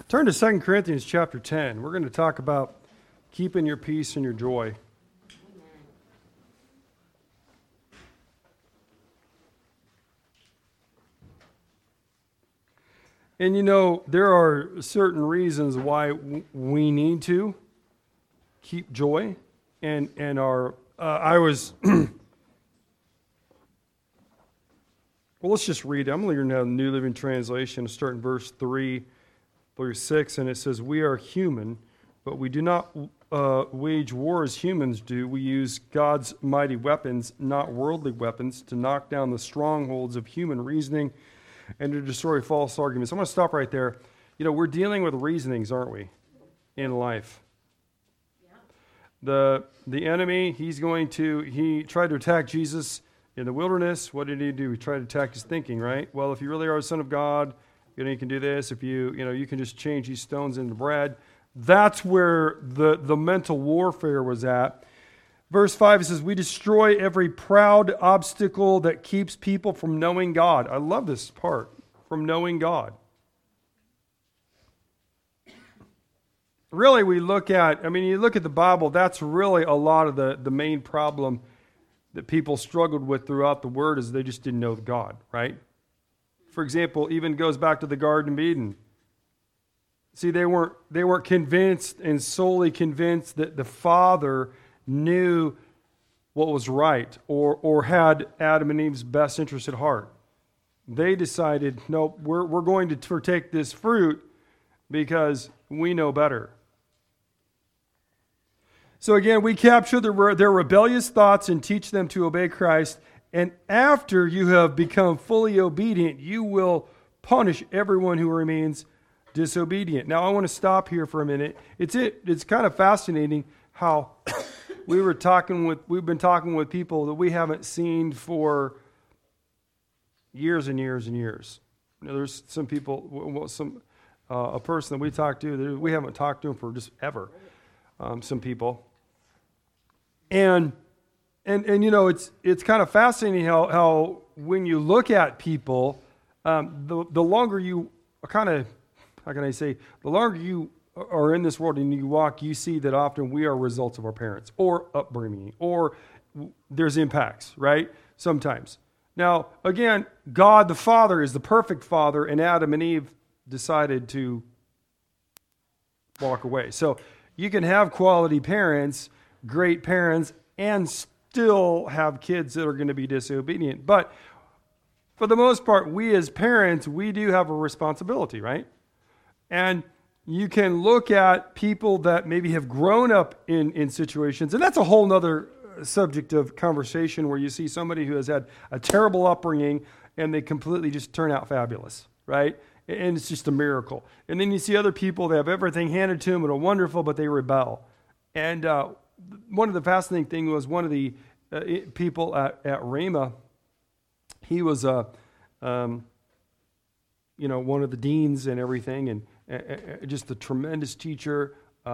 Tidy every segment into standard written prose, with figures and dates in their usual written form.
Turn to 2 Corinthians chapter 10. We're going to talk about keeping your peace and your joy. And you know, there are certain reasons why we need to keep joy. And I was, well, let's just read it. I'm going to read the New Living Translation, start in verse 3 through 6, and it says, "We are human, but we do not wage war as humans do. We use God's mighty weapons, not worldly weapons, to knock down the strongholds of human reasoning and to destroy false arguments." I'm going to stop right there. You know, we're dealing with reasonings, aren't we, in life? Yeah. The enemy, he tried to attack Jesus in the wilderness. What did he do? He tried to attack his thinking, right? Well, if you really are a son of God, you can do this. If you can just change these stones into bread. That's where the mental warfare was at. Verse 5, it says, "We destroy every proud obstacle that keeps people from knowing God." I love this part, from knowing God. Really, you look at the Bible, that's really a lot of the main problem that people struggled with throughout the Word is they just didn't know God, right? For example, even goes back to the Garden of Eden. See, they weren't convinced and solely convinced that the Father knew what was right or had Adam and Eve's best interest at heart. They decided, no, we're going to partake this fruit because we know better. So again, we capture their rebellious thoughts and teach them to obey Christ. And after you have become fully obedient, you will punish everyone who remains disobedient. Now, I want to stop here for a minute. It's kind of fascinating how we've been talking with people that we haven't seen for years and years and years. You know, there's some people, a person that we talked to, we haven't talked to him for just ever. Some people, and you know, it's kind of fascinating how when you look at people, the longer you kind of, how can I say, the longer you are in this world and you walk, you see that often we are results of our parents or upbringing, or there's impacts, right? Sometimes. Now, again, God the Father is the perfect Father, and Adam and Eve decided to walk away. So you can have quality parents, great parents, and still have kids that are going to be disobedient. But for the most part, we as parents, we do have a responsibility, right? And you can look at people that maybe have grown up in situations, and that's a whole nother subject of conversation where you see somebody who has had a terrible upbringing and they completely just turn out fabulous, right? And it's just a miracle. And then you see other people that have everything handed to them and are wonderful, but they rebel. And one of the fascinating things was one of the people at Rhema, he was one of the deans and everything, and just a tremendous teacher,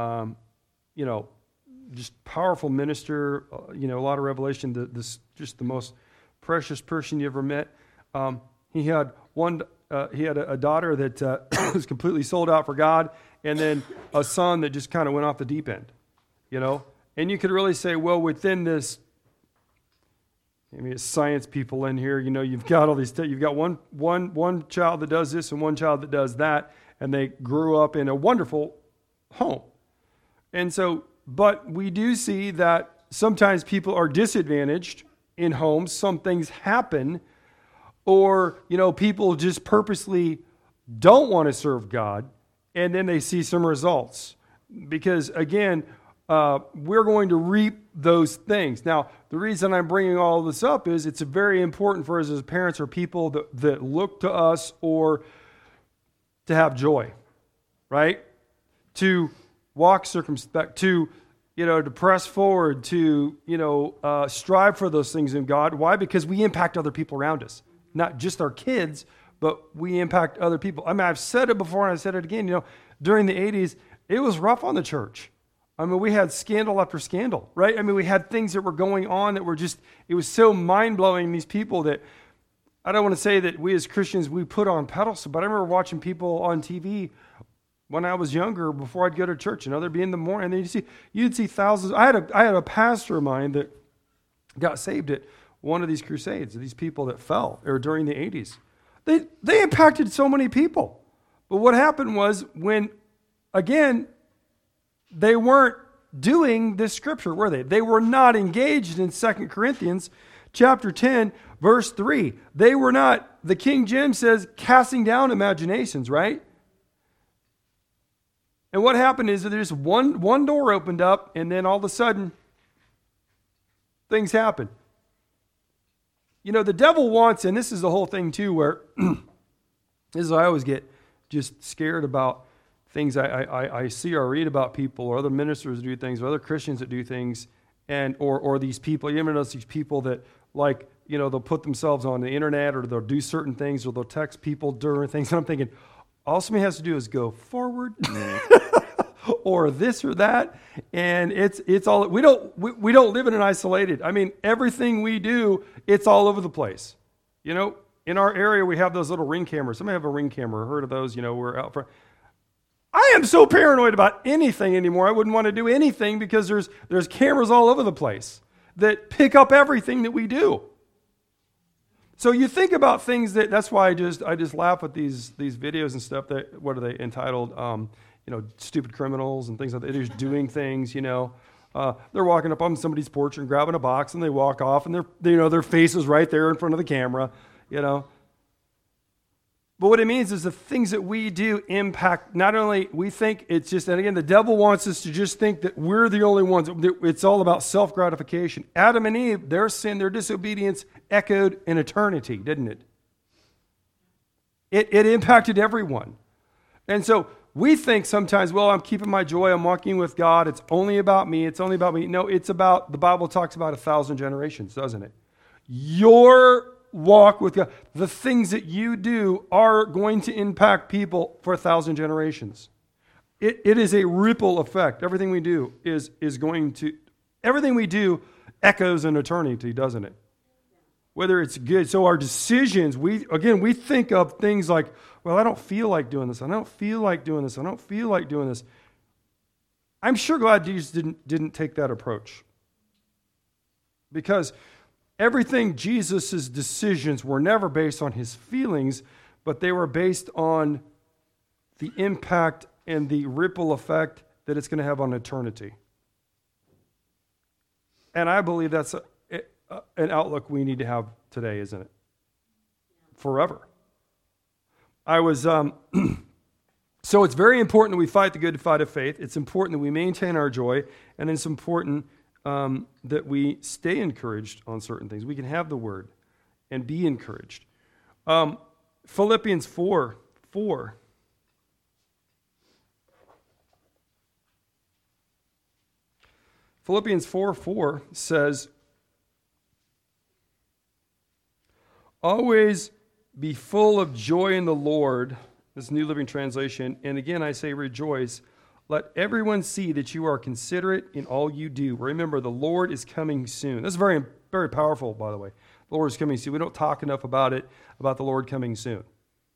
just powerful minister, a lot of revelation, just the most precious person you ever met. He had a daughter that was completely sold out for God, and then a son that just kind of went off the deep end, And you could really say, well, within this, it's science people in here, you've got all these, you've got one child that does this and one child that does that, and they grew up in a wonderful home. And so, but we do see that sometimes people are disadvantaged in homes. Some things happen, or, people just purposely don't want to serve God, and then they see some results. Because, again, we're going to reap those things. Now, the reason I'm bringing all of this up is it's very important for us as parents or people that look to us or to have joy, right? To walk circumspect, to press forward, to, strive for those things in God. Why? Because we impact other people around us. Not just our kids, but we impact other people. I've said it before and I said it again. During the 80s, it was rough on the church. We had scandal after scandal, right? We had things that were going on that were just, it was so mind-blowing, these people that, I don't want to say that we as Christians, we put on pedestals, but I remember watching people on TV when I was younger, before I'd go to church. There'd be in the morning, and then you'd see thousands. I had a pastor of mine that got saved at one of these crusades. These people that fell, or during the 80s, they impacted so many people. But what happened was when, again, they weren't doing this scripture, were they? They were not engaged in 2 Corinthians chapter 10, verse 3. They were not, the King James says, casting down imaginations, right? And what happened is that there's one door opened up, and then all of a sudden, things happen. The devil wants, and this is the whole thing too, where this is I always get just scared about things I see or read about people, or other ministers do things, or other Christians that do things, and or these people. You ever notice these people that, like, they'll put themselves on the internet, or they'll do certain things, or they'll text people during things, and I'm thinking, all somebody has to do is go forward, or this or that, and it's all. We don't live in an isolated. I mean, everything we do, it's all over the place. In our area, we have those little Ring cameras. Somebody have a Ring camera. Heard of those? We're out front. I am so paranoid about anything anymore. I wouldn't want to do anything because there's cameras all over the place that pick up everything that we do. So you think about things that's why I just laugh at these videos and stuff that, what are they entitled? Stupid criminals and things like that. They're just doing things, they're walking up on somebody's porch and grabbing a box, and they walk off, and their face is right there in front of the camera, But what it means is the things that we do impact, not only we think it's just, and again, the devil wants us to just think that we're the only ones. It's all about self-gratification. Adam and Eve, their sin, their disobedience echoed in eternity, didn't it? It impacted everyone. And so we think sometimes, well, I'm keeping my joy, I'm walking with God, it's only about me, it's only about me. No, it's about, the Bible talks about 1,000 generations, doesn't it? Your walk with God, the things that you do are going to impact people for 1,000 generations. It is a ripple effect. Everything we do everything we do echoes in eternity, doesn't it? Whether it's good. So our decisions, we think of things like, well, I don't feel like doing this. I don't feel like doing this. I don't feel like doing this. I'm sure glad Jesus didn't take that approach. Because everything, Jesus' decisions were never based on his feelings, but they were based on the impact and the ripple effect that it's going to have on eternity. And I believe that's an outlook we need to have today, isn't it? Forever. So it's very important that we fight the good fight of faith. It's important that we maintain our joy, and it's important that we stay encouraged on certain things. We can have the word and be encouraged. Philippians 4:4. Philippians 4:4 says, always be full of joy in the Lord. This is New Living Translation. And again, I say rejoice. Let everyone see that you are considerate in all you do. Remember, the Lord is coming soon. This is very, very powerful, by the way. The Lord is coming soon. We don't talk enough about the Lord coming soon.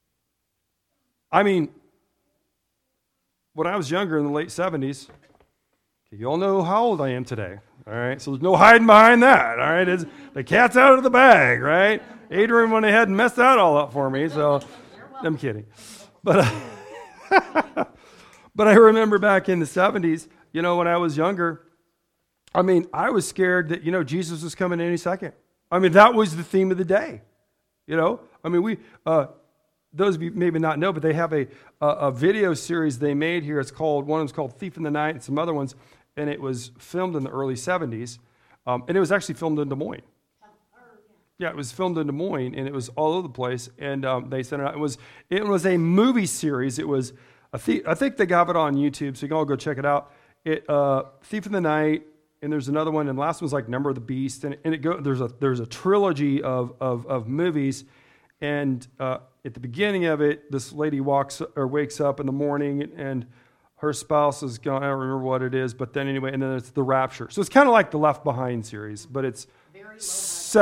I mean, when I was younger in the late 70s, you all know how old I am today, all right? So there's no hiding behind that, all right? The cat's out of the bag, right? Adrian went ahead and messed that all up for me, so I'm kidding. But but I remember back in the 70s, when I was younger, I mean, I was scared that, Jesus was coming any second. I mean, that was the theme of the day, I mean, those of you maybe not know, but they have a video series they made here. One of them's called Thief in the Night, and some other ones, and it was filmed in the early 70s, and it was actually filmed in Des Moines. Yeah, it was filmed in Des Moines, and it was all over the place, and they sent it out. It was a movie series. It was, I think they got it on YouTube, so you can all go check it out. Thief in the Night, and there's another one, and the last one's like Number of the Beast, and there's a trilogy of movies, and at the beginning of it, this lady wakes up in the morning, and her spouse is gone. I don't remember what it is, but then anyway, and then it's the rapture. So it's kind of like the Left Behind series, but it's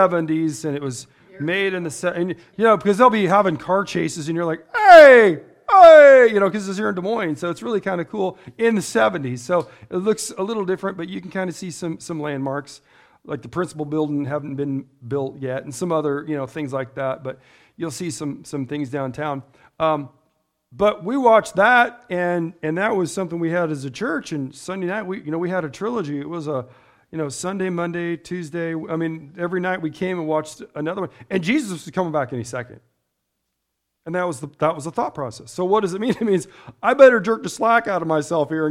70s, and it was made in the because they'll be having car chases, and you're like, hey, hey, because it's here in Des Moines. So it's really kind of cool in the 70s. So it looks a little different, but you can kind of see some landmarks, like the principal building haven't been built yet, and some other, things like that. But you'll see some things downtown. But we watched that, and that was something we had as a church. And Sunday night, we had a trilogy. It was a, Sunday, Monday, Tuesday. I mean, every night we came and watched another one. And Jesus was coming back any second. And that was the thought process. So what does it mean? It means I better jerk the slack out of myself here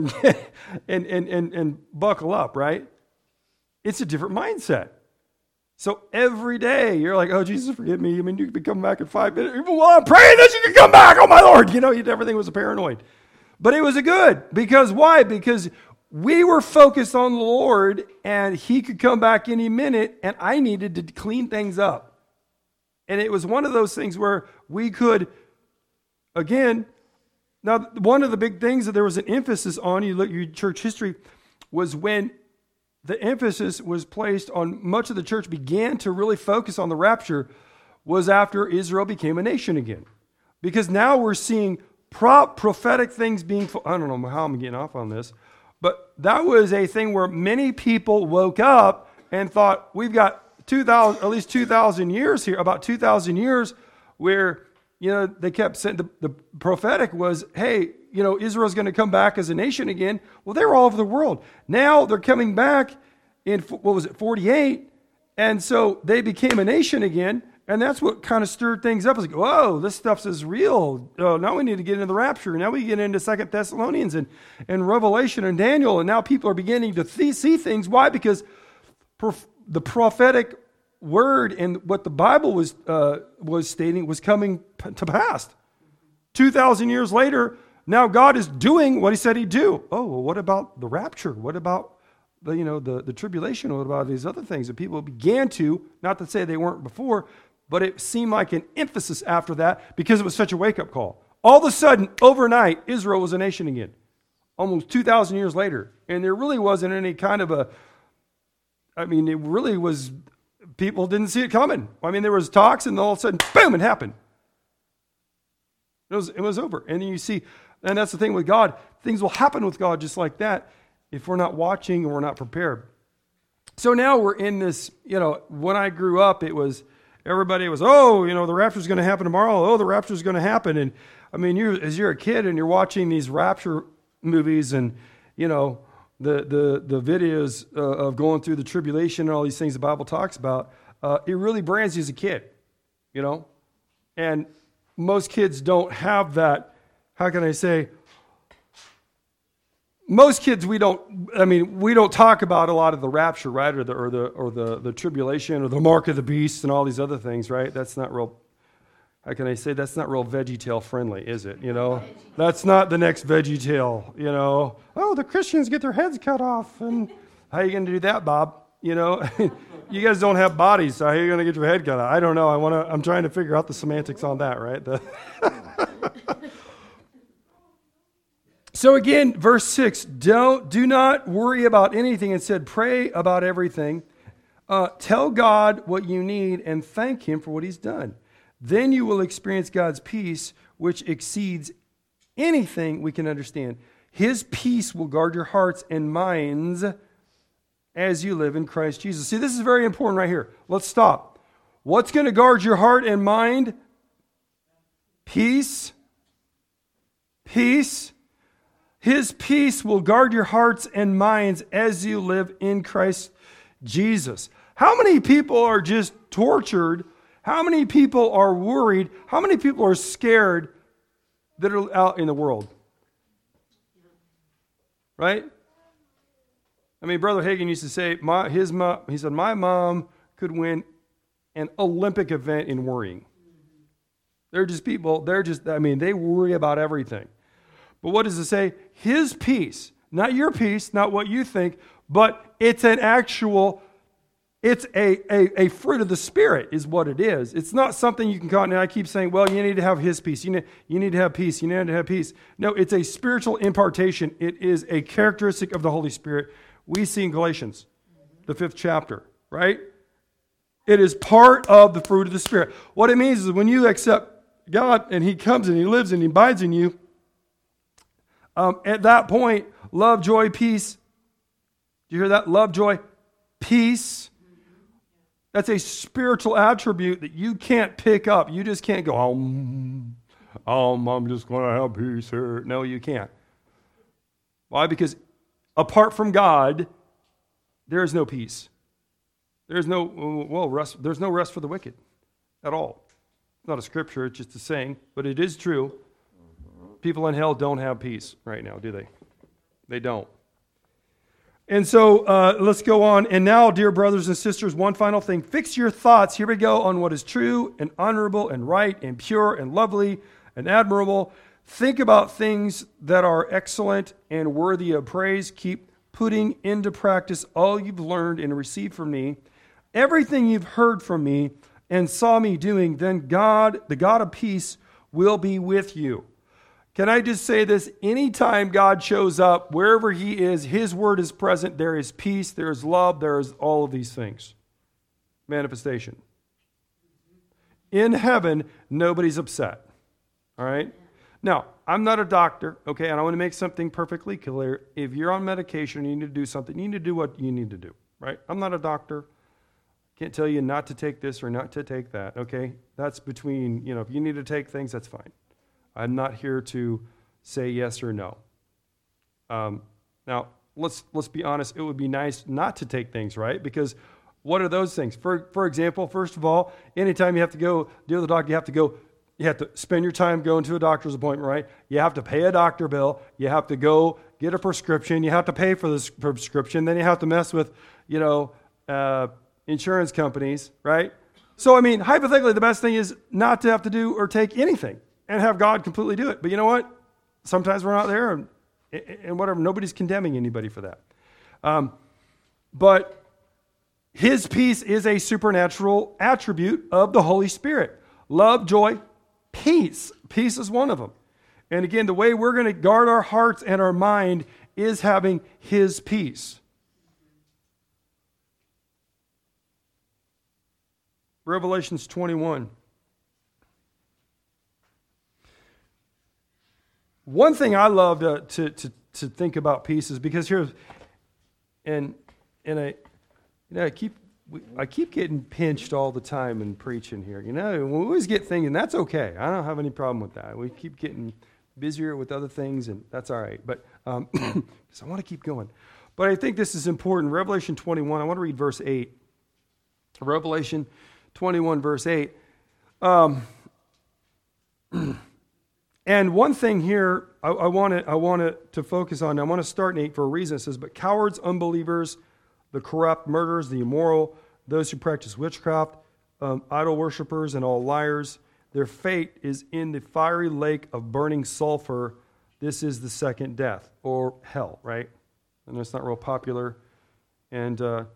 and buckle up, right? It's a different mindset. So every day you're like, oh, Jesus, forgive me. I mean, you could be coming back in 5 minutes. Even while I'm praying that you can come back. Oh, my Lord. Everything was a paranoid. But it was a good. Because why? Because we were focused on the Lord, and he could come back any minute, and I needed to clean things up. And it was one of those things where we could, again, now one of the big things that there was an emphasis on, you look at your church history, was when the emphasis was placed on, much of the church began to really focus on the rapture, was after Israel became a nation again. Because now we're seeing prophetic things being, I don't know how I'm getting off on this, but that was a thing where many people woke up and thought, we've got at least 2,000 years here, about 2,000 years, where, they kept saying, the prophetic was, hey, Israel's going to come back as a nation again. Well, they were all over the world. Now they're coming back in, 48? And so they became a nation again. And that's what kind of stirred things up. It's like, whoa, this stuff is real. Now we need to get into the rapture. Now we get into 2 Thessalonians and Revelation and Daniel. And now people are beginning to see things. Why? Because the prophetic word and what the Bible was stating was coming to pass. 2,000 years later, now God is doing what he said he'd do. Oh, well, what about the rapture? What about the tribulation? What about these other things that people began to, not to say they weren't before, but it seemed like an emphasis after that because it was such a wake-up call. All of a sudden, overnight, Israel was a nation again, almost 2,000 years later. And there really wasn't any kind of it really was, people didn't see it coming. I mean, there was talks, and all of a sudden, boom, it happened. It was over. And then you see, and that's the thing with God, things will happen with God just like that if we're not watching and we're not prepared. So now we're in this, when I grew up, everybody was, the rapture's going to happen tomorrow. Oh, the rapture's going to happen. And I mean, as you're a kid and you're watching these rapture movies and, the videos of going through the tribulation and all these things the Bible talks about, it really brands you as a kid, and most kids don't have that. How can I say? Most kids, we don't talk about a lot of the rapture, right, or the tribulation, or the mark of the beast, and all these other things, right? That's not real. How can I say? That's not real VeggieTale friendly, is it? That's not the next VeggieTale. Oh, the Christians get their heads cut off, and how are you going to do that, Bob? You guys don't have bodies, so how are you going to get your head cut off? I don't know. I'm trying to figure out the semantics on that, right? So again, verse 6, do not worry about anything. Instead, pray about everything. Tell God what you need and thank him for what he's done. Then you will experience God's peace, which exceeds anything we can understand. His peace will guard your hearts and minds as you live in Christ Jesus. See, this is very important right here. Let's stop. What's going to guard your heart and mind? Peace. Peace. His peace will guard your hearts and minds as you live in Christ Jesus. How many people are just tortured? How many people are worried? How many people are scared that are out in the world? Right? I mean, Brother Hagin used to say, he said, my mom could win an Olympic event in worrying. They're just people, they worry about everything. But what does it say? His peace, not your peace, not what you think, but it's an actual, it's a fruit of the Spirit is what it is. It's not something you can call, and I keep saying, well, you need to have his peace. You need to have peace. You need to have peace. No, it's a spiritual impartation. It is a characteristic of the Holy Spirit. We see in Galatians, the 5th chapter, right? It is part of the fruit of the Spirit. What it means is when you accept God and he comes and he lives and he abides in you, at that point, love, joy, peace. Do you hear that? Love, joy, peace. That's a spiritual attribute that you can't pick up. You just can't go, I'm just going to have peace here. No, you can't. Why? Because apart from God, there is no peace. There's no rest. There's no rest for the wicked at all. It's not a scripture, it's just a saying, but it is true. People in hell don't have peace right now, do they? They don't. And so let's go on. And now, dear brothers and sisters, one final thing. Fix your thoughts, here we go, on what is true and honorable and right and pure and lovely and admirable. Think about things that are excellent and worthy of praise. Keep putting into practice all you've learned and received from me. Everything you've heard from me and saw me doing, then God, the God of peace, will be with you. Can I just say this? Anytime God shows up, wherever he is, his word is present. There is peace, there is love, there is all of these things. Manifestation. In heaven, nobody's upset. All right? Now, I'm not a doctor, okay, and I want to make something perfectly clear. If you're on medication, you need to do something. You need to do what you need to do, right? I'm not a doctor. Can't tell you not to take this or not to take that, okay? That's between, if you need to take things, that's fine. I'm not here to say yes or no. Now, let's be honest. It would be nice not to take things, right? Because what are those things? For example, first of all, anytime you have to go deal with the doctor, you have to spend your time going to a doctor's appointment, right? You have to pay a doctor bill. You have to go get a prescription. You have to pay for the prescription. Then you have to mess with, insurance companies, right? So, hypothetically, the best thing is not to have to do or take anything and have God completely do it. But you know what? Sometimes we're not there and whatever. Nobody's condemning anybody for that. But his peace is a supernatural attribute of the Holy Spirit. Love, joy, peace. Peace is one of them. And again, the way we're going to guard our hearts and our mind is having his peace. Revelations 21. One thing I love to think about peace is because here, I keep getting pinched all the time in preaching here. We always get things, and that's okay. I don't have any problem with that. We keep getting busier with other things, and that's all right. But because I want to keep going. But I think this is important. Revelation 21. I want to read verse 8. Revelation 21, verse 8. And one thing here I want to focus on. I want to start in 8 for a reason. It says, but cowards, unbelievers, the corrupt, murderers, the immoral, those who practice witchcraft, idol worshippers, and all liars, their fate is in the fiery lake of burning sulfur. This is the second death, or hell, right? And it's not real popular. And there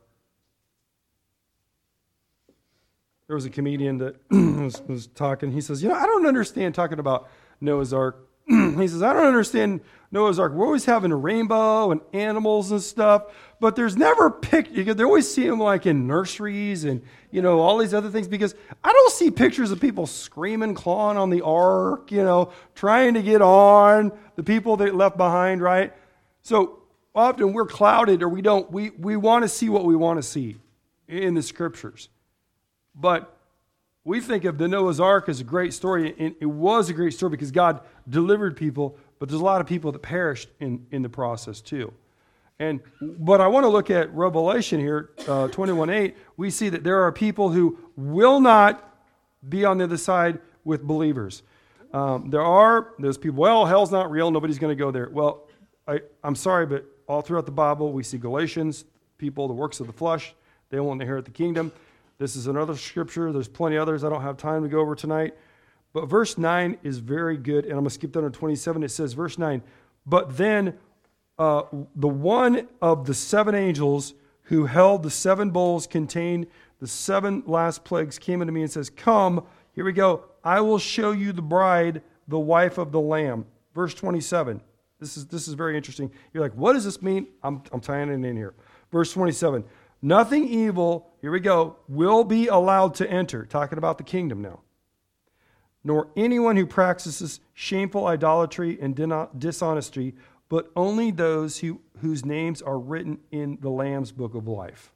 was a comedian that was talking. He says, I don't understand talking about Noah's Ark. He says, I don't understand Noah's Ark. We're always having a rainbow and animals and stuff, but there's never pictures. They always see them like in nurseries and, all these other things, because I don't see pictures of people screaming, clawing on the ark, trying to get on, the people they left behind, right? So often we're clouded, or we want to see what we want to see in the scriptures. But we think of the Noah's Ark as a great story, and it was a great story because God delivered people, but there's a lot of people that perished in the process too. But I want to look at Revelation here, 21:8. We see that there are people who will not be on the other side with believers. There's people, hell's not real, nobody's going to go there. Well, I'm sorry, but all throughout the Bible, we see Galatians, people, the works of the flesh, they won't inherit the kingdom. This is another scripture. There's plenty others I don't have time to go over tonight. But verse 9 is very good, and I'm going to skip down to 27. It says, verse 9, but then the one of the 7 angels who held the 7 bowls contained the 7 last plagues came unto me and says, come, here we go, I will show you the bride, the wife of the Lamb. Verse 27. This is very interesting. You're like, what does this mean? I'm tying it in here. Verse 27. Nothing evil, here we go, will be allowed to enter. Talking about the kingdom now. nor anyone who practices shameful idolatry and dishonesty, but only those whose names are written in the Lamb's book of life.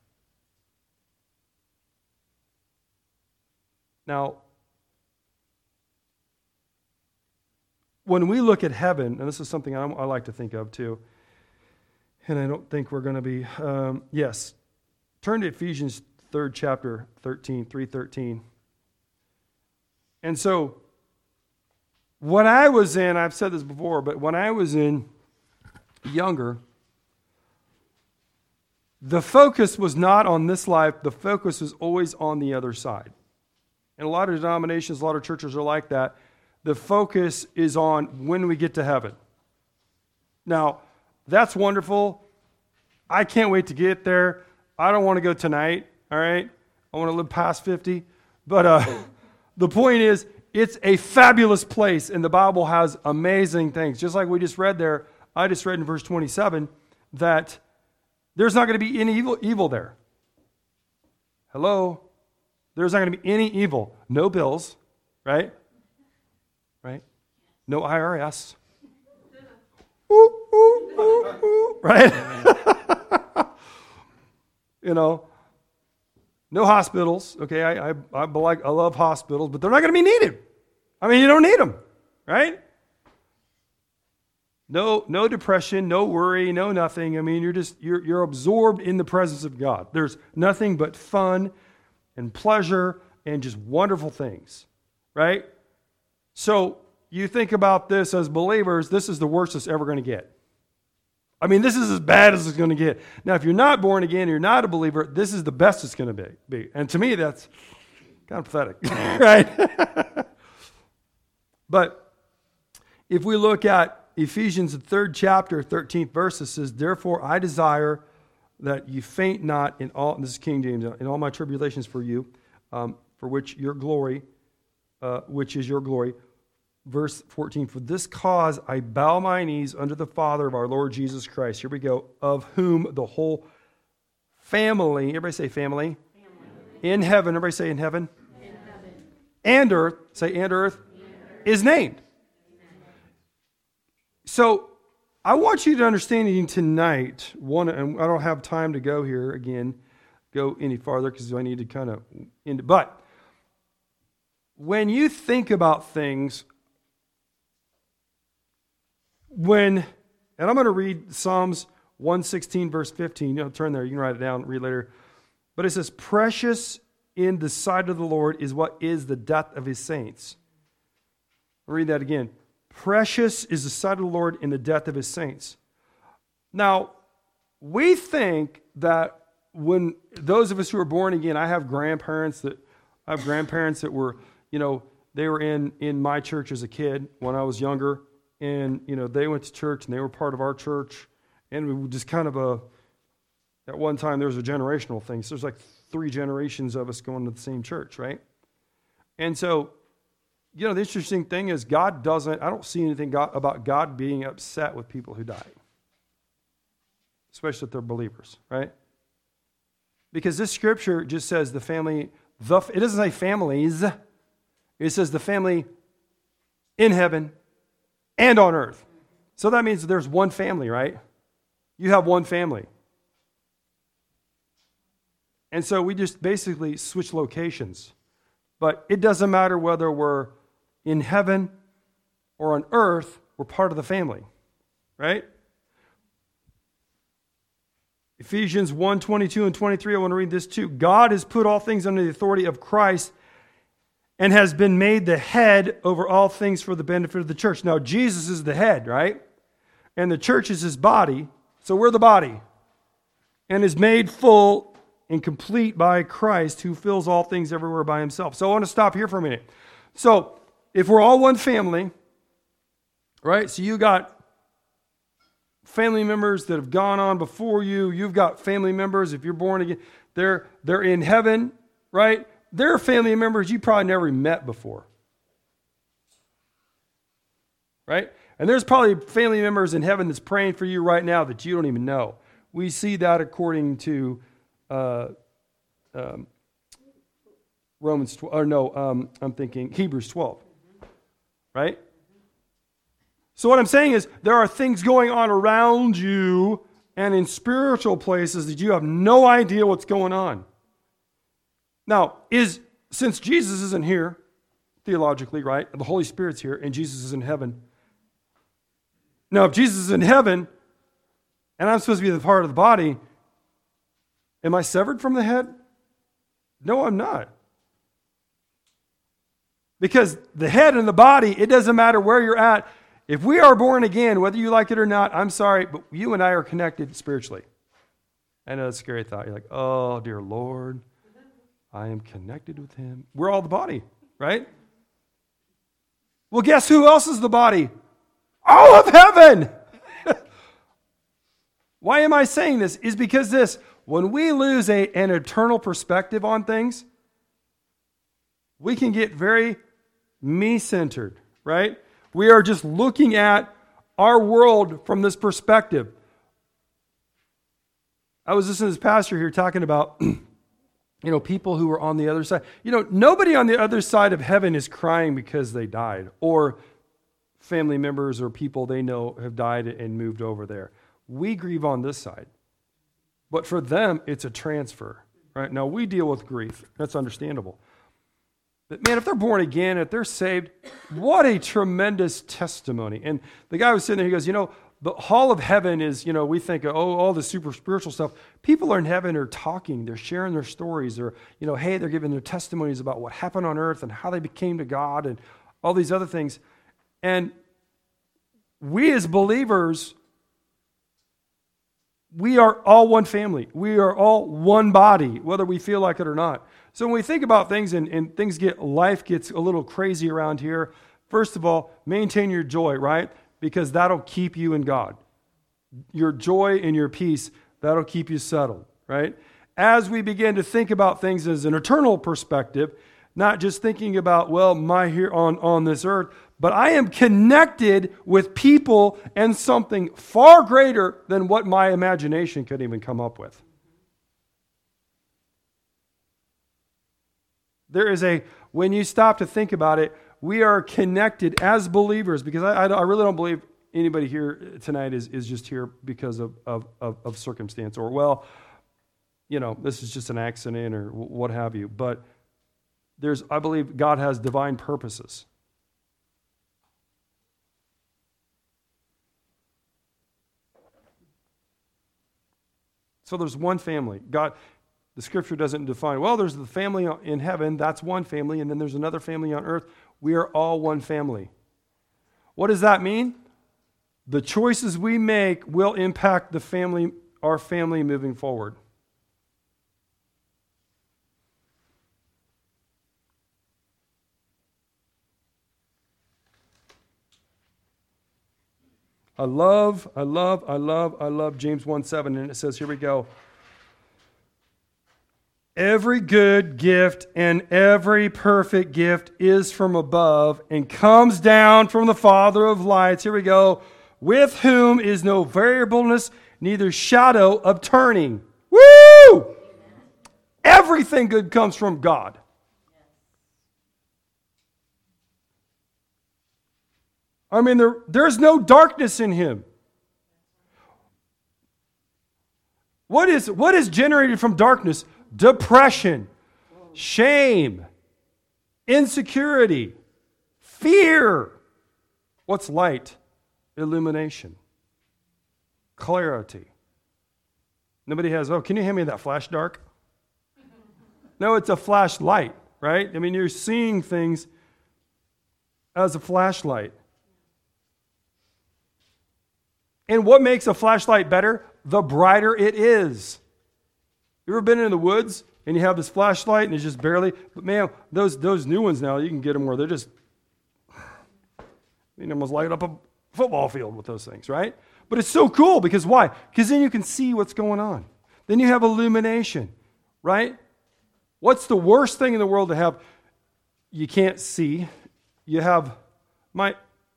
Now, when we look at heaven, and this is something I like to think of too, and I don't think we're going to be, yes, turn to Ephesians 3rd chapter 3:13. And so, when I was in, I've said this before, but when I was in younger, the focus was not on this life, the focus was always on the other side. And a lot of denominations, a lot of churches are like that. The focus is on when we get to heaven. Now, that's wonderful. I can't wait to get there. I don't want to go tonight, all right? I want to live past 50. But the point is, it's a fabulous place, and the Bible has amazing things. Just like we just read there, I just read in verse 27 that there's not going to be any evil there. Hello? There's not going to be any evil. No bills, right? Right? No IRS. Ooh, ooh, ooh, ooh, right? You know, no hospitals. Okay, I love hospitals, but they're not going to be needed. I mean, you don't need them, right? No depression, no worry, no nothing. I mean, you're absorbed in the presence of God. There's nothing but fun and pleasure and just wonderful things, right? So you think about this as believers, this is the worst it's ever going to get. I mean, this is as bad as it's going to get. Now, if you're not born again, you're not a believer, this is the best it's going to be. And to me, that's kind of pathetic, right? But if we look at Ephesians, the 3rd chapter, 13th verse, it says, "Therefore I desire that you faint not in all," this is King James, "in all my tribulations for you, for which your glory, which is your glory." Verse 14, "For this cause I bow my knees unto the Father of our Lord Jesus Christ." Here we go. "Of whom the whole family," everybody say family. "In heaven," everybody say in heaven. In heaven. "And earth," say and earth, "is named." So I want you to understand tonight, and I don't have time to go any farther because I need to kind of end. But when you think about things, and I'm going to read Psalms 116, verse 15. You know, turn there. You can write it down, read later. But it says, "Precious in the sight of the Lord is what is the death of his saints." I'll read that again. "Precious is the sight of the Lord in the death of his saints." Now, we think that when those of us who are born again, I have grandparents that were, they were in my church as a kid when I was younger. And, they went to church and they were part of our church. And we just kind of at one time there was a generational thing. So there's like 3 generations of us going to the same church, right? And so, the interesting thing is I don't see anything about God being upset with people who die. Especially if they're believers, right? Because this scripture just says the family, it doesn't say families. It says the family in heaven and on earth. So that means there's one family, right? You have one family. And so we just basically switch locations. But it doesn't matter whether we're in heaven or on earth, we're part of the family, right? Ephesians 1, 22 and 23, I want to read this too. "God has put all things under the authority of Christ and has been made the head over all things for the benefit of the church." Now, Jesus is the head, right? And the church is his body, so we're the body. "And is made full and complete by Christ, who fills all things everywhere by himself." So I want to stop here for a minute. So, if we're all one family, right? So you got family members that have gone on before you. You've got family members, if you're born again, they're in heaven, right? They're family members you probably never met before. Right? And there's probably family members in heaven that's praying for you right now that you don't even know. We see that according to Hebrews 12. right? So what I'm saying is there are things going on around you and in spiritual places that you have no idea what's going on. Now, since Jesus isn't here, theologically, right? And the Holy Spirit's here and Jesus is in heaven. Now, if Jesus is in heaven and I'm supposed to be the part of the body, am I severed from the head? No, I'm not. Because the head and the body, it doesn't matter where you're at. If we are born again, whether you like it or not, I'm sorry, but you and I are connected spiritually. I know that's a scary thought. You're like, oh, dear Lord, I am connected with him. We're all the body, right? Well, guess who else is the body? All of heaven! Why am I saying this? Is because when we lose an eternal perspective on things, we can get very me-centered, right? We are just looking at our world from this perspective. I was listening to this pastor here talking about, people who are on the other side. Nobody on the other side of heaven is crying because they died, or family members or people they know have died and moved over there. We grieve on this side. But for them, it's a transfer, right? Now, we deal with grief. That's understandable. But man, if they're born again, if they're saved, what a tremendous testimony. And the guy was sitting there, he goes, the hall of heaven is, we think, all the super spiritual stuff. People are in heaven are talking, they're sharing their stories, or, hey, they're giving their testimonies about what happened on earth and how they became to God and all these other things. And we as believers, we are all one family. We are all one body, whether we feel like it or not. So when we think about things and life gets a little crazy around here, first of all, maintain your joy, right? Because that'll keep you in God. Your joy and your peace, that'll keep you settled, right? As we begin to think about things as an eternal perspective, not just thinking about, my here on this earth, but I am connected with people and something far greater than what my imagination could even come up with. When you stop to think about it, we are connected as believers, because I really don't believe anybody here tonight is just here because of circumstance or, this is just an accident or what have you. But I believe God has divine purposes. So there's one family. God, the scripture doesn't define, there's the family in heaven, that's one family, and then there's another family on earth. We are all one family. What does that mean? The choices we make will impact our family moving forward. I love James 1:7, and it says, here we go. Every good gift and every perfect gift is from above and comes down from the Father of lights. Here we go. With whom is no variableness, neither shadow of turning. Woo! Everything good comes from God. I mean, there's no darkness in him. What is generated from darkness? Depression, shame, insecurity, fear. What's light? Illumination, clarity. Nobody has, can you hand me that flash dark? No, it's a flashlight, right? I mean, you're seeing things as a flashlight. And what makes a flashlight better? The brighter it is. You ever been in the woods and you have this flashlight and it's just barely, but man, those new ones now, you can get them where they're just, almost light up a football field with those things, right? But it's so cool because why? Because then you can see what's going on. Then you have illumination, right? What's the worst thing in the world to have? You can't see. You have, my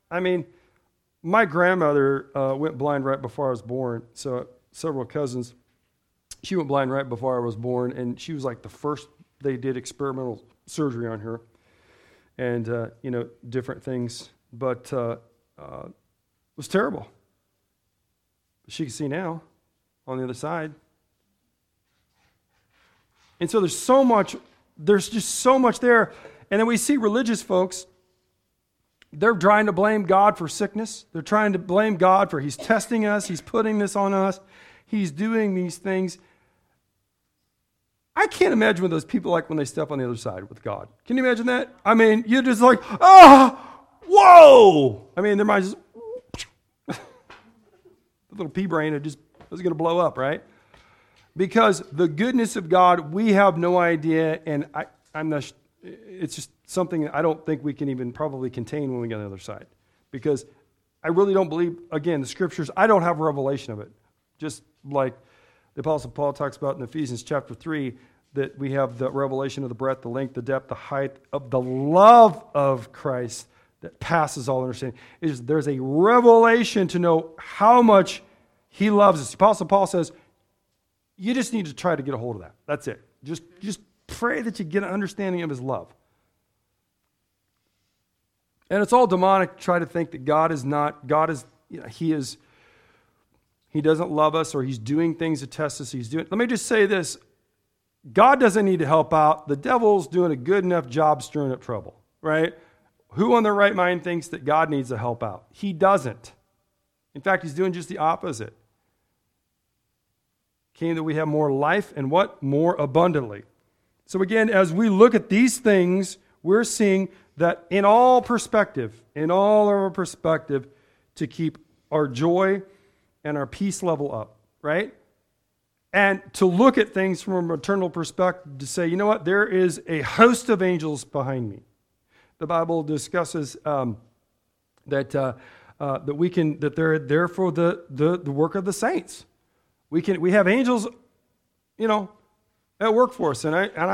grandmother went blind right before I was born, so several cousins. She went blind right before I was born, and she was like the first they did experimental surgery on her, and different things But it was terrible. But she can see now on the other side. And so there's just so much there. And then we see religious folks, they're trying to blame God for sickness. They're trying to blame God for He's testing us, He's putting this on us, He's doing these things. I can't imagine what those people like when they step on the other side with God. Can you imagine that? I mean, you're just like, whoa! I mean, their mind's just, the little pea brain, it was going to blow up, right? Because the goodness of God, we have no idea, and I'm not. It's just something I don't think we can even probably contain when we get on the other side. Because I really don't believe, again, the Scriptures, I don't have a revelation of it. Just like the Apostle Paul talks about in Ephesians chapter 3, that we have the revelation of the breadth, the length, the depth, the height of the love of Christ that passes all understanding. There's a revelation to know how much He loves us. The Apostle Paul says, you just need to try to get a hold of that. That's it. Just pray that you get an understanding of His love. And it's all demonic to try to think that He doesn't love us, or He's doing things to test us. Let me just say this. God doesn't need to help out. The devil's doing a good enough job stirring up trouble, right? Who on their right mind thinks that God needs to help out? He doesn't. In fact, he's doing just the opposite. Came that we have more life and what? More abundantly. So again, as we look at these things, we're seeing that in all of our perspective, to keep our joy and our peace level up, right? And to look at things from a maternal perspective, to say, you know what, there is a host of angels behind me. The Bible discusses that they're there for the work of the saints. We have angels, at work for us, and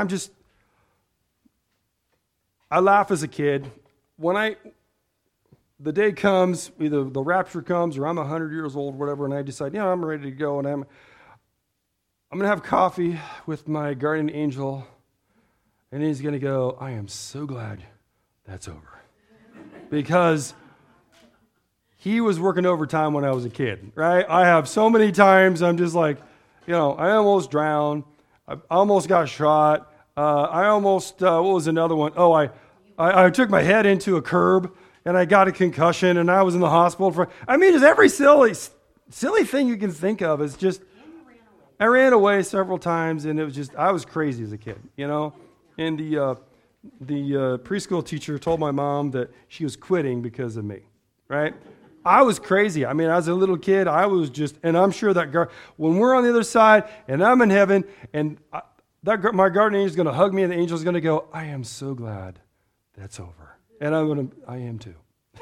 I laugh as a kid when the day comes, either the rapture comes or I'm 100 years old, whatever, and I decide, I'm ready to go, and I'm going to have coffee with my guardian angel, and he's going to go, I am so glad that's over. Because he was working overtime when I was a kid, right? I have so many times I'm just like, I almost drowned. I almost got shot. I almost, what was another one? Oh, I took my head into a curb, and I got a concussion, and I was in the hospital just every silly thing you can think of is just, I ran away several times, and it was just, I was crazy as a kid, And the preschool teacher told my mom that she was quitting because of me, right? I was crazy. I mean, as a little kid, I was just, and I'm sure that when we're on the other side, and I'm in heaven, and my guardian angel is going to hug me, and the angel is going to go, I am so glad that's over. And I am too.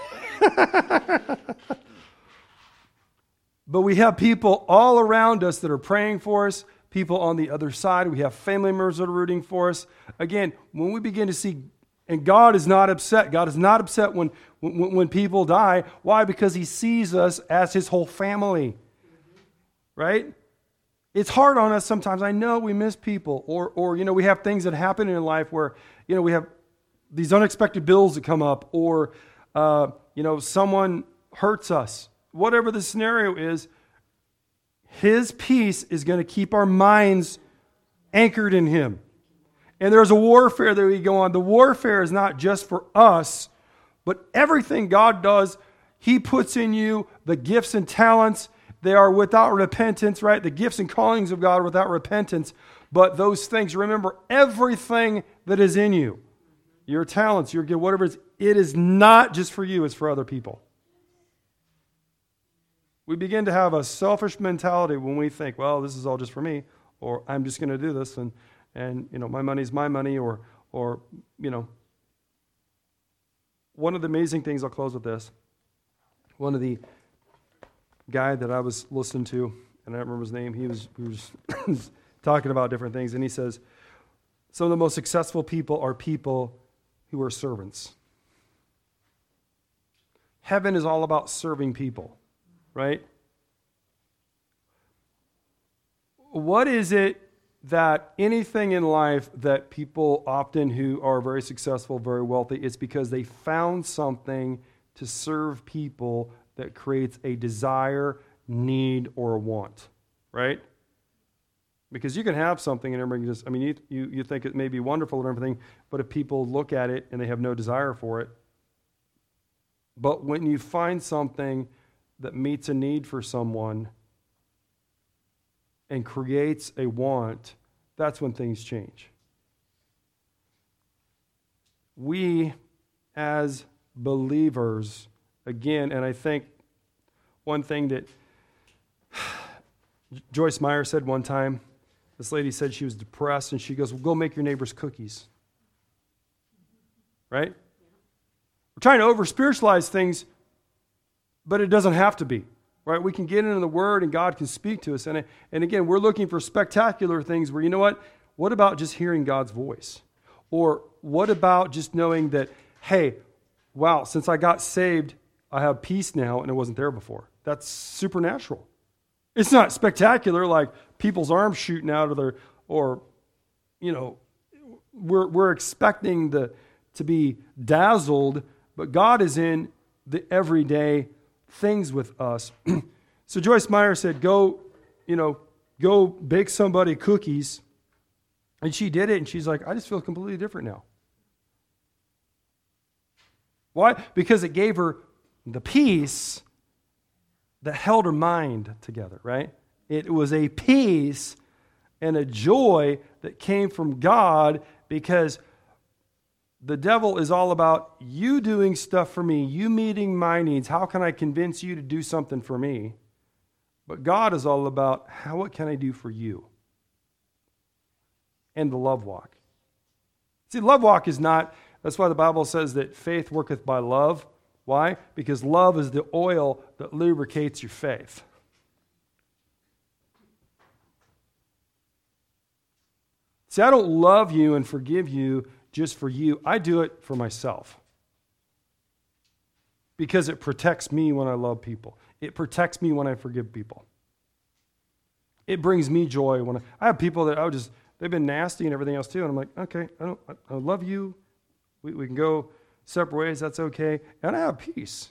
But we have people all around us that are praying for us, people on the other side. We have family members that are rooting for us. Again, when we begin to see, and God is not upset. God is not upset when people die. Why? Because He sees us as His whole family. Right? It's hard on us sometimes. I know we miss people, or we have things that happen in life where, we have these unexpected bills that come up, or, someone hurts us. Whatever the scenario is, His peace is going to keep our minds anchored in Him. And there's a warfare that we go on. The warfare is not just for us, but everything God does, He puts in you the gifts and talents. They are without repentance, right? The gifts and callings of God are without repentance. But those things, remember, everything that is in you, your talents, your gift, whatever it is not just for you, it's for other people. We begin to have a selfish mentality when we think, well, this is all just for me, or I'm just going to do this, and my money's my money, or one of the amazing things, I'll close with this. One of the guy that I was listening to, and I don't remember his name, he was talking about different things, and he says, some of the most successful people are people who are servants. Heaven is all about serving people. Right? What is it that anything in life that people often who are very successful, very wealthy, it's because they found something to serve people that creates a desire, need, or a want, right? Because you can have something and everybody just, you think it may be wonderful and everything, but if people look at it and they have no desire for it. But when you find something that meets a need for someone and creates a want, that's when things change. We, as believers, again, and I think one thing that Joyce Meyer said one time, this lady said she was depressed, and she goes, well, go make your neighbors cookies. Right? We're trying to over-spiritualize things, but it doesn't have to be. Right? We can get into the Word, and God can speak to us. And again, we're looking for spectacular things where, you know what? What about just hearing God's voice? Or what about just knowing that, hey, wow, since I got saved, I have peace now, and it wasn't there before. That's supernatural. It's not spectacular like people's arms shooting out of their, or, we're expecting to be dazzled, but God is in the everyday things with us. So Joyce Meyer said, go bake somebody cookies. And she did it, and she's like, I just feel completely different now. Why? Because it gave her the peace that held her mind together, right? It was a peace and a joy that came from God, because the devil is all about you doing stuff for me, you meeting my needs. How can I convince you to do something for me? But God is all about, what can I do for you? And the love walk. See, love walk is not, that's why the Bible says that faith worketh by love. Why? Because love is the oil that lubricates your faith. See, I don't love you and forgive you just for you. I do it for myself. Because it protects me when I love people. It protects me when I forgive people. It brings me joy when I have people that they've been nasty and everything else too, and I'm like, okay, I love you. We can go separate ways, that's okay. And I have peace.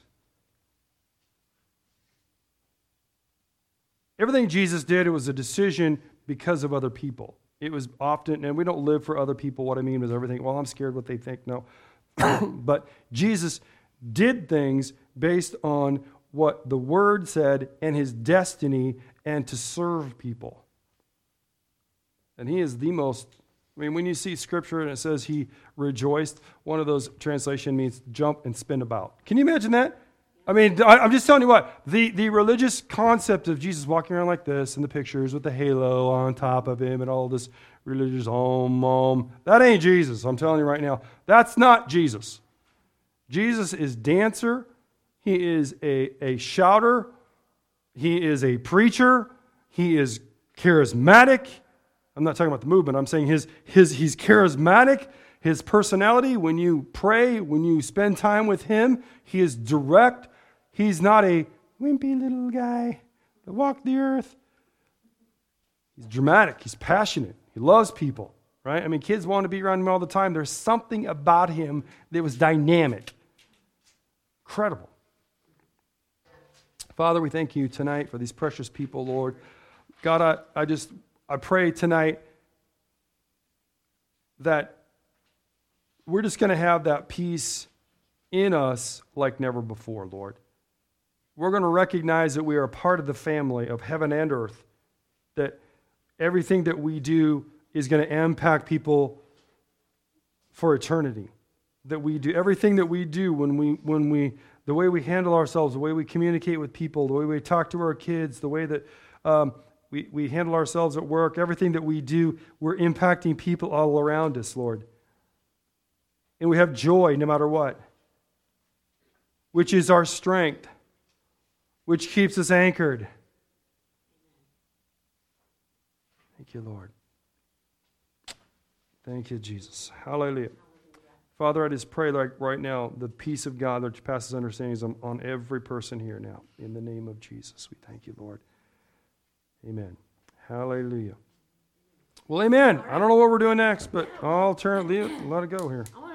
Everything Jesus did, it was a decision because of other people. It was often, and we don't live for other people. What I mean is everything, well, I'm scared what they think. No. But Jesus did things based on what the Word said and his destiny, and to serve people. And he is the most, when you see Scripture and it says he rejoiced, one of those translation means jump and spin about. Can you imagine that? I'm just telling you what, the religious concept of Jesus walking around like this in the pictures with the halo on top of him and all this religious that ain't Jesus, I'm telling you right now. That's not Jesus. Jesus is dancer. He is a shouter. He is a preacher. He is charismatic. I'm not talking about the movement. I'm saying he's charismatic. His personality, when you pray, when you spend time with him, he is direct. He's not a wimpy little guy that walked the earth. He's dramatic. He's passionate. He loves people, right? Kids want to be around him all the time. There's something about him that was dynamic. Incredible. Father, we thank you tonight for these precious people, Lord. God, I pray tonight that we're just going to have that peace in us like never before, Lord. We're going to recognize that we are a part of the family of heaven and earth, that everything that we do is going to impact people for eternity. That we do everything that we do when we the way we handle ourselves, the way we communicate with people, the way we talk to our kids, the way that we handle ourselves at work, everything that we do, we're impacting people all around us, Lord. And we have joy no matter what, which is our strength, which keeps us anchored. Thank you, Lord. Thank you, Jesus. Hallelujah. Father, I just pray like right now, the peace of God that passes understanding is on every person here now. In the name of Jesus, we thank you, Lord. Amen. Hallelujah. Well, amen. I don't know what we're doing next, but I'll let it go here.